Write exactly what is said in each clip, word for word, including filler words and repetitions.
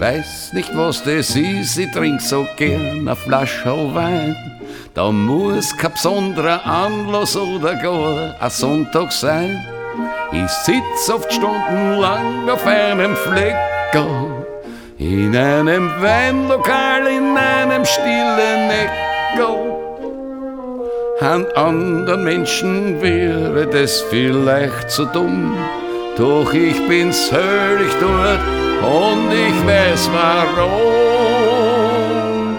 weiß nicht, was das ist, ich trink so gern a Flascherl Wein. Da muss kein besonderer Anlass oder gar a Sonntag sein. Ich sitz oft stundenlang auf einem Fleckerl, in einem Weinlokal, in einem stillen Eckerl. An anderen Menschen wäre das vielleicht zu dumm, doch ich bin's höllig dort und ich weiß warum.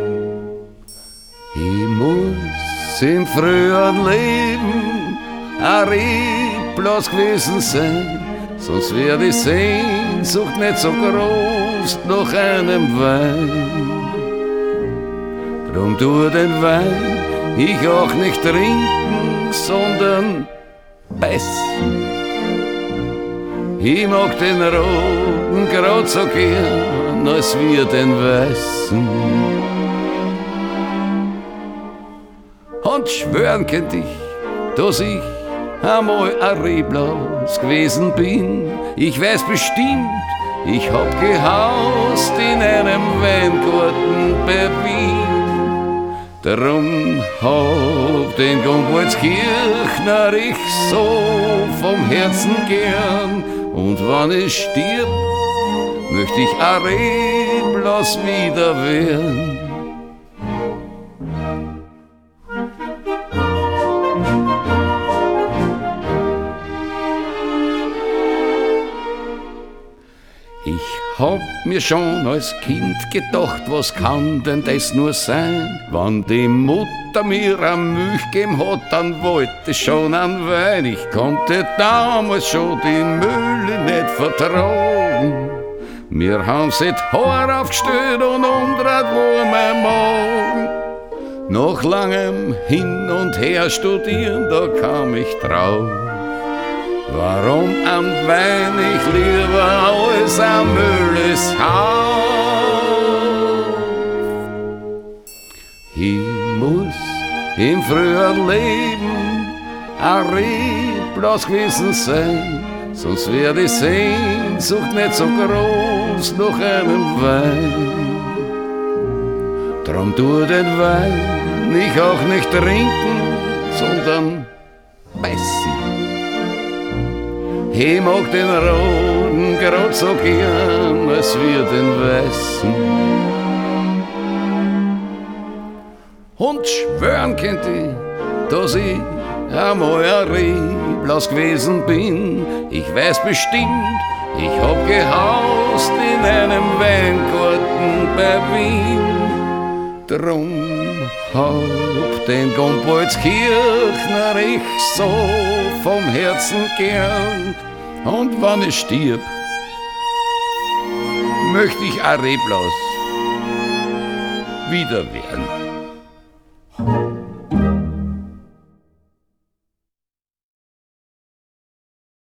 Ich muss im früheren Leben ein Reblaus gewesen sein, sonst wär die Sehnsucht nicht so groß nach einem Wein. Drum tu den Wein ich auch nicht trinken, sondern beißen. Ich mag den roten grad so gern, als wir den weißen. Und schwören könnt ich, dass ich einmal ein Reblaus gewesen bin. Ich weiß bestimmt, ich hab gehaust in einem Weingarten bei Wien. Darum hab den Gombolzkirchner ich so vom Herzen gern. Und wann ich stirb, möcht ich a Reblaus wieder werden. Ich hab mir schon als Kind gedacht, was kann denn das nur sein? Wann die Mutter mir am Milch gegeben hat, dann wollte ich schon an Wein. Ich konnte damals schon die Mühle nicht vertragen. Mir haben sie die Haare aufgestellt und umdreht war mein Magen. Nach langem Hin und Her studieren, da kam ich drauf. Warum am Wein ich lieber als am Mülles Haus? Ich muss im früheren Leben ein Reblaus gewesen sein, sonst wär die Sehnsucht nicht so groß nach einem Wein. Drum tu den Wein ich auch nicht trinken, sondern beißen. Ich mag den roten grad so gern, als wir den weißen. Und schwören könnt ich, dass ich einmal ein Reblaus gewesen bin. Ich weiß bestimmt, ich hab gehaust in einem Weingarten bei Wien. Drum hab den Gombolzkirchner ich so vom Herzen gern. Und wann ich stirb, möcht ich a Reblaus wieder werden.